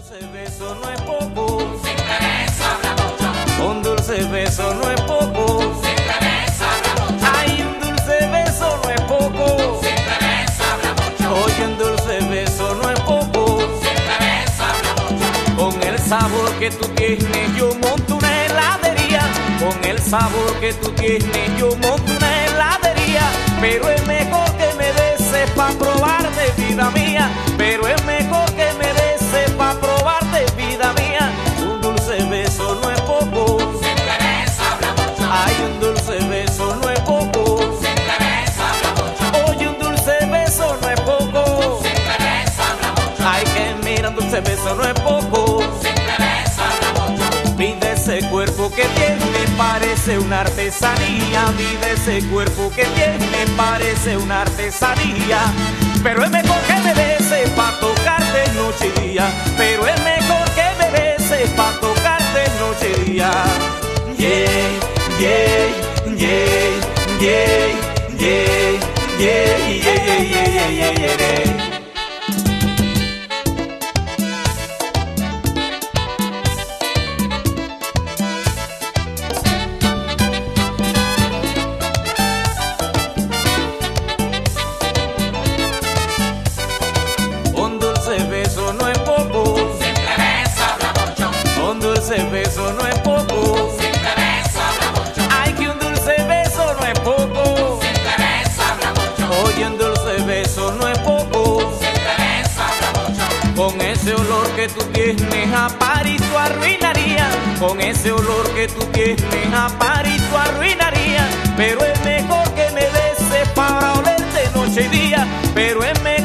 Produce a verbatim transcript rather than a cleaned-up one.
dulce beso no es poco. Simple beso habla mucho. Un dulce beso no es poco. Simple beso habla mucho. Ay, un dulce beso no es poco. Simple beso habla mucho. Oye, un dulce beso no es poco. Simple beso habla mucho. Con el sabor que tú tienes yo monto una heladería. Con el sabor que tú tienes yo monto una heladería. Pero es mejor que me beses pa' probarte, vida mía. Pero es mejor que me beses pa' probarte, vida mía. Un dulce beso no es poco. Simple beso habla mucho. Ay, un dulce beso no es poco. Simple beso habla mucho. Oye, un dulce beso no es poco. Simple beso habla mucho. Ay, que mira, un dulce beso no es poco. Simple beso habla mucho. Vida ese cuerpo que tiene parece una artesanía. Vida ese cuerpo que tiene parece una artesanía. Pero es mejor que me beses pa' tocarte noche y día. Pero es mejor que me beses pa' tocarte noche y día. Yeah, yeah, yeah, yeah, yeah, yeah, yeah, yeah, yeah, yeah, yeah, yeah. Un dulce beso no es poco. Simple beso habla mucho. Un dulce beso no es poco. Simple beso habla mucho. Ay, que un dulce beso no es poco. Simple beso habla mucho. Oye, un dulce beso no es poco. Simple beso habla mucho. Con ese olor que tú tienes a París tú arruinaría. Con ese olor que tú tienes a París tú arruinaría. Pero es mejor que me beses para olerte noche y día. Pero es mejor